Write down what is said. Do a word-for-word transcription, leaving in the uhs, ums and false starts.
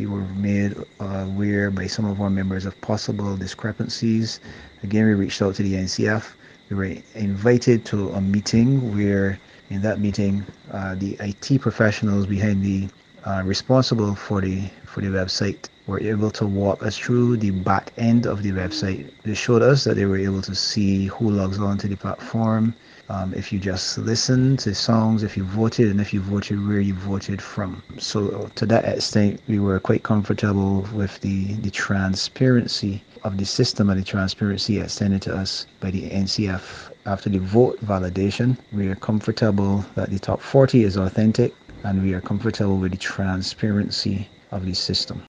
we were made uh, aware by some of our members of possible discrepancies. Again, we reached out to the N C F. We were invited to a meeting where, in that meeting, uh, the I T professionals behind the uh, responsible for the for the website were able to walk us through the back end of the website. They showed us that they were able to see who logs on to the platform, um, if you just listen to songs, if you voted, and if you voted, where you voted from. So to that extent, we were quite comfortable with the, the transparency of the system and the transparency extended to us by the N C F. After the vote validation, we are comfortable that the top forty is authentic, and we are comfortable with the transparency of the system.